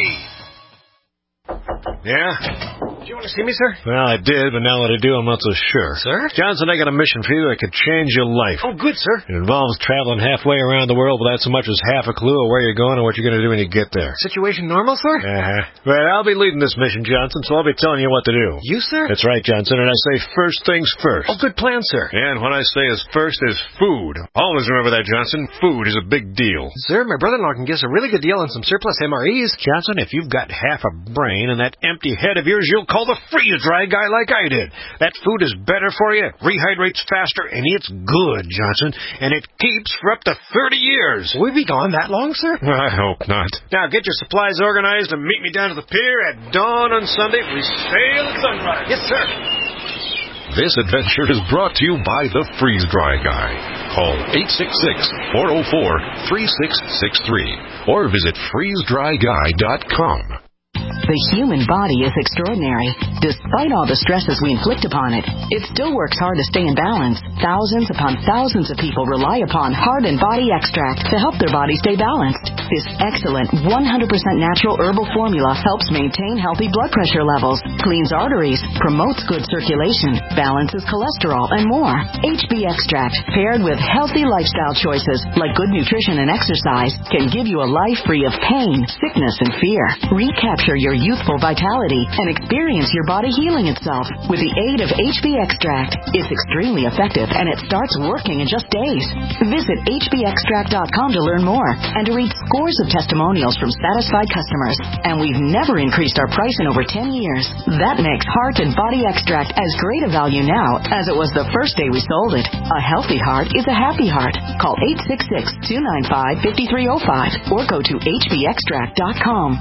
Yeah? Do you want to see me, sir? Well, I did, but now that I do, I'm not so sure. Sir? Johnson, I got a mission for you that could change your life. Oh, good, sir. It involves traveling halfway around the world without so much as half a clue of where you're going and what you're going to do when you get there. Situation normal, sir? Uh-huh. Well, I'll be leading this mission, Johnson, so I'll be telling you what to do. You, sir? That's right, Johnson, and I say first things first. Oh, good plan, sir. And what I say is first is food. Always remember that, Johnson. Food is a big deal. Sir, my brother-in-law can get us a really good deal on some surplus M R Es. Johnson, if you've got half a brain and that empty head of yours, you'll call the freeze-dry guy like I did. That food is better for you, rehydrates faster, and it's good, Johnson, and it keeps for up to thirty years. Will we be gone that long, sir? I hope not. Now, get your supplies organized and meet me down to the pier at dawn on Sunday. We sail at sunrise. Yes, sir. This adventure is brought to you by the Freeze-Dry Guy. Call eight six six, four oh four, three six six three or visit freeze dry guy dot com. The human body is extraordinary. Despite all the stresses we inflict upon it, it still works hard to stay in balance. Thousands upon thousands of people rely upon Heart and Body Extract to help their body stay balanced. This excellent one hundred percent natural herbal formula helps maintain healthy blood pressure levels, cleans arteries, promotes good circulation, balances cholesterol, and more. H B Extract, paired with healthy lifestyle choices like good nutrition and exercise, can give you a life free of pain, sickness, and fear. Recapture your youthful vitality and experience your body healing itself with the aid of H B Extract. It's extremely effective, and it starts working in just days. Visit H B extract dot com to learn more and to read scores of testimonials from satisfied customers. And we've never increased our price in over ten years. That makes Heart and Body Extract as great a value now as it was the first day we sold it. A healthy heart is a happy heart. Call eight six six, two nine five, five three zero five or go to H B extract dot com.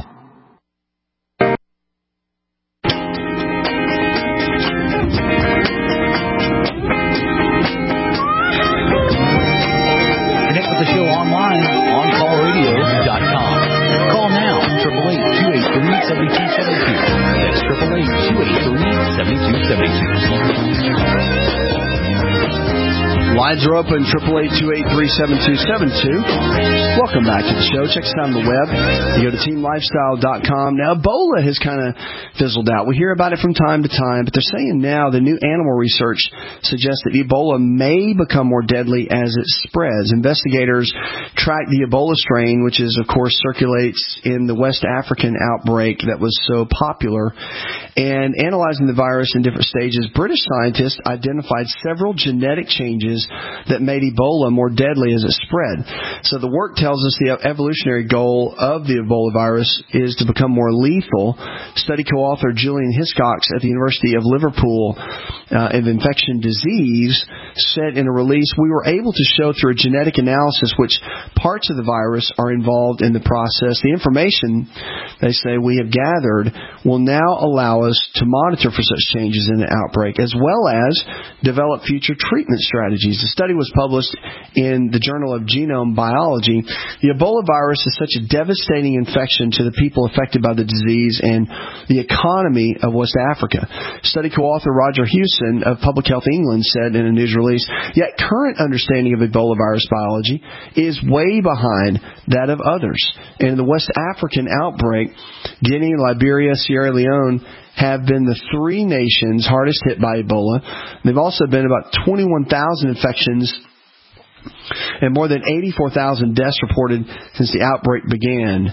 Connect with the show online, on call radio dot com. Call now, eight eight eight, two eight three, seven two seven two. That's eight eight eight, two eight three, seven two seven two. Lines are open, eight eight eight, two eight three, seven two seven two. Welcome back to the show. Check us out on the web. You go to team lifestyle dot com. Now, Ebola has kind of fizzled out. We hear about it from time to time, but they're saying now the new animal research suggests that Ebola may become more deadly as it spreads. Investigators track the Ebola strain, which is, of course, circulates in the West African outbreak that was so popular, and analyzing the virus in different stages. British scientists identified several genetic changes that made Ebola more deadly as it spread. So the work tells us the evolutionary goal of the Ebola virus is to become more lethal. Study co-author Julian Hiscox at the University of Liverpool uh, of Infection Disease said in a release, we were able to show through a genetic analysis which parts of the virus are involved in the process. The information, they say, we have gathered will now allow us to monitor for such changes in the outbreak, as well as develop future treatment strategies. The study was published in the Journal of Genome Biology. The Ebola virus is such a devastating infection to the people affected by the disease and the economy of West Africa. Study co-author Roger Hewson of Public Health England said in a news release, yet current understanding of Ebola virus biology is way behind that of others. And in the West African outbreak, Guinea, Liberia, Sierra Leone have been the three nations hardest hit by Ebola. They've also been about twenty-one thousand infections and more than eighty-four thousand deaths reported since the outbreak began,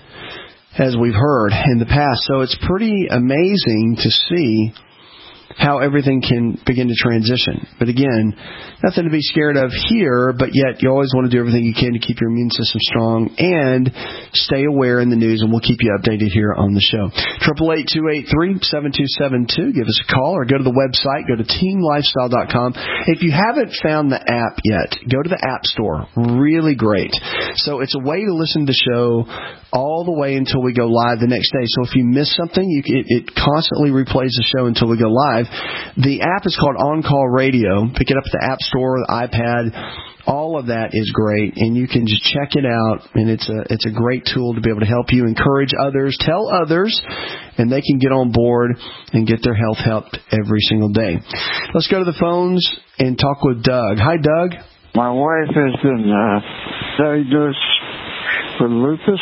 as we've heard in the past. So it's pretty amazing to see how everything can begin to transition. But again, nothing to be scared of here, but yet you always want to do everything you can to keep your immune system strong and stay aware in the news, and we'll keep you updated here on the show. eight eight eight, two eight three, seven two seven two. Give us a call or go to the website. Go to team lifestyle dot com. If you haven't found the app yet, go to the App Store. Really great. So it's a way to listen to the show all the way until we go live the next day. So if you miss something, you, it, it constantly replays the show until we go live. The app is called On Call Radio. Pick it up at the App Store, the iPad. All of that is great, and you can just check it out, and it's a it's a great tool to be able to help you, encourage others, tell others, and they can get on board and get their health helped every single day. Let's go to the phones and talk with Doug. Hi, Doug. My wife has been uh, diagnosed with lupus.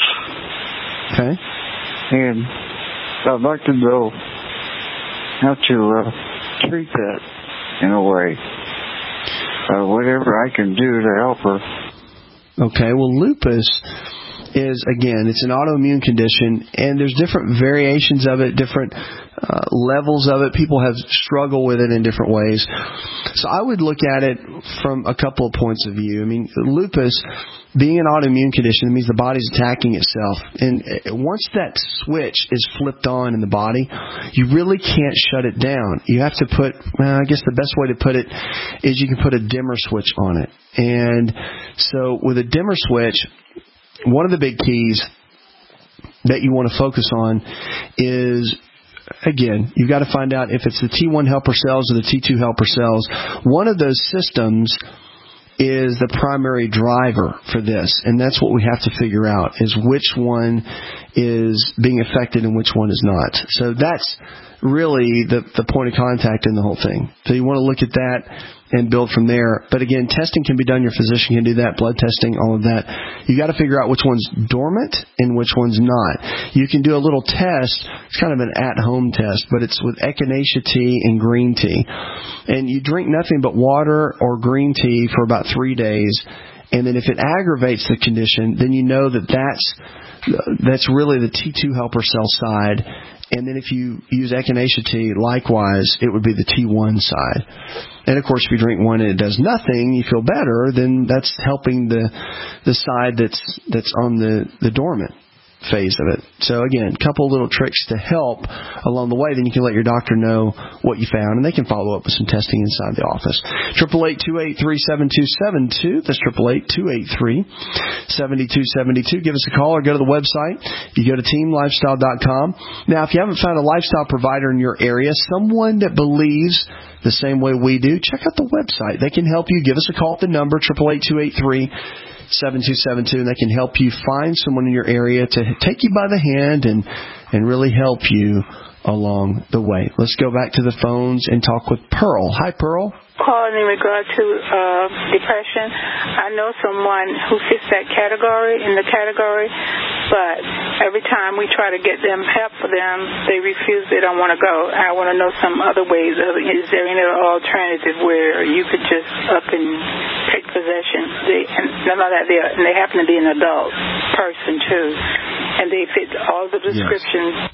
Okay. And I'd like to know how to uh, treat that in a way. Uh, whatever I can do to help her. Okay, well, lupus is, again, it's an autoimmune condition, and there's different variations of it, different uh, levels of it. People have struggled with it in different ways. So I would look at it from a couple of points of view. I mean, lupus, being an autoimmune condition, it means the body's attacking itself. And once that switch is flipped on in the body, you really can't shut it down. You have to put, well, I guess the best way to put it is you can put a dimmer switch on it. And so with a dimmer switch, one of the big keys that you want to focus on is, again, you've got to find out if it's the T one helper cells or the T two helper cells. One of those systems is the primary driver for this, and that's what we have to figure out, is which one is being affected and which one is not. So that's really the, the point of contact in the whole thing. So you want to look at that and build from there. But again, testing can be done. Your physician can do that, blood testing, all of that. You got to figure out which one's dormant and which one's not. You can do a little test. It's kind of an at-home test, but it's with echinacea tea and green tea. And you drink nothing but water or green tea for about three days. And then if it aggravates the condition, then you know that that's, that's really the T two helper cell side. And then if you use echinacea tea, likewise, it would be the T one side. And, of course, if you drink one and it does nothing, you feel better, then that's helping the the side that's that's on the, the dormant phase of it. So, again, a couple little tricks to help along the way. Then you can let your doctor know what you found, and they can follow up with some testing inside the office. eight eight eight, two eight three, seven two seven two. That's eight eight eight, two eight three, seven two seven two. Give us a call or go to the website. You go to team lifestyle dot com. Now, if you haven't found a lifestyle provider in your area, someone that believes the same way we do, check out the website. They can help you. Give us a call at the number, eight eight eight, two eight three, seven two seven two, and they can help you find someone in your area to take you by the hand and, and really help you along the way. Let's go back to the phones and talk with Pearl. Hi, Pearl. Calling in regard to uh, depression. I know someone who fits that category, in the category, but every time we try to get them help for them, they refuse. They don't want to go. I want to know some other ways. Is there any alternative where you could just up and take possession? They, and none of that. They, and they happen to be an adult person too, and they fit all the descriptions. Yes.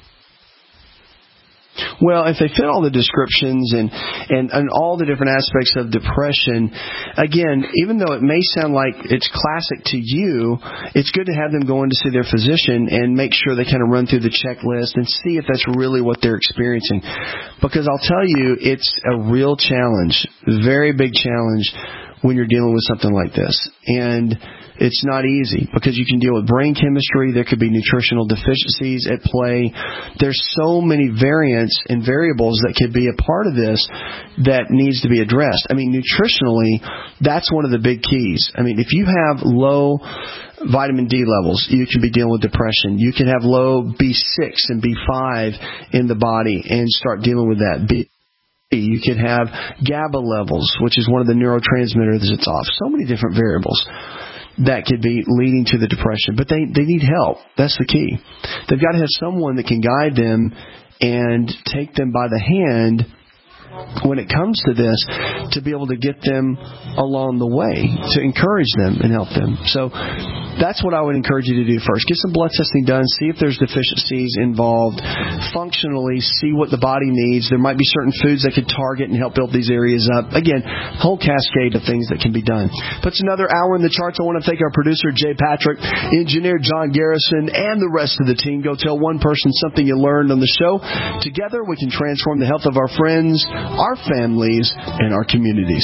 Well, if they fit all the descriptions and, and, and all the different aspects of depression, again, even though it may sound like it's classic to you, it's good to have them go in to see their physician and make sure they kind of run through the checklist and see if that's really what they're experiencing. Because I'll tell you, it's a real challenge, a very big challenge when you're dealing with something like this. And it's not easy because you can deal with brain chemistry. There could be nutritional deficiencies at play. There's so many variants and variables that could be a part of this that needs to be addressed. I mean, nutritionally, that's one of the big keys. I mean, if you have low vitamin D levels, you can be dealing with depression. You can have low B six and B five in the body and start dealing with that. B- You could have GABA levels, which is one of the neurotransmitters that's off. So many different variables that could be leading to the depression. But they, they need help. That's the key. They've got to have someone that can guide them and take them by the hand when it comes to this, to be able to get them along the way, to encourage them and help them. So that's what I would encourage you to do first. Get some blood testing done. See if there's deficiencies involved. Functionally, see what the body needs. There might be certain foods that could target and help build these areas up. Again, whole cascade of things that can be done. Puts another hour in the charts. I want to thank our producer, Jay Patrick, engineer John Garrison, and the rest of the team. Go tell one person something you learned on the show. Together, we can transform the health of our friends, our families, and our communities.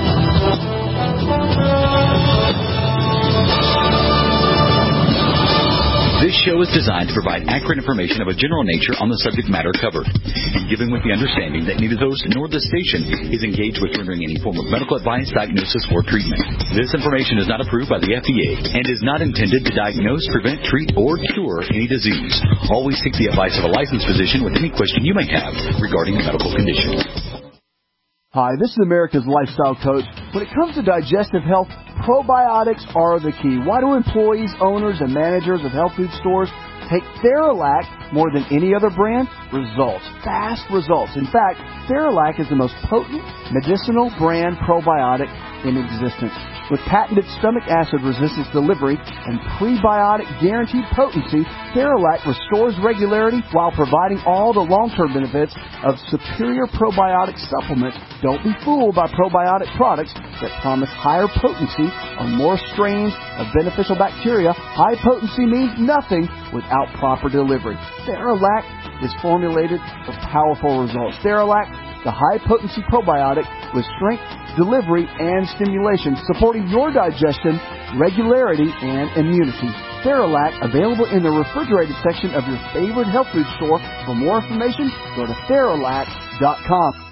This show is designed to provide accurate information of a general nature on the subject matter covered, and given with the understanding that neither host nor the station is engaged with rendering any form of medical advice, diagnosis, or treatment. This information is not approved by the F D A and is not intended to diagnose, prevent, treat, or cure any disease. Always seek the advice of a licensed physician with any question you may have regarding a medical condition. Hi, this is America's Lifestyle Coach. When it comes to digestive health, probiotics are the key. Why do employees, owners, and managers of health food stores take Theralac more than any other brand? Results. Fast results. In fact, Theralac is the most potent medicinal brand probiotic in existence. With patented stomach acid resistance delivery and prebiotic guaranteed potency, Theralac restores regularity while providing all the long-term benefits of superior probiotic supplements. Don't be fooled by probiotic products that promise higher potency on more strains of beneficial bacteria. High potency means nothing without proper delivery. Theralac is formulated for powerful results. Theralac, the high-potency probiotic with strength, delivery, and stimulation, supporting your digestion, regularity, and immunity. Theralac, available in the refrigerated section of your favorite health food store. For more information, go to Theralac dot com.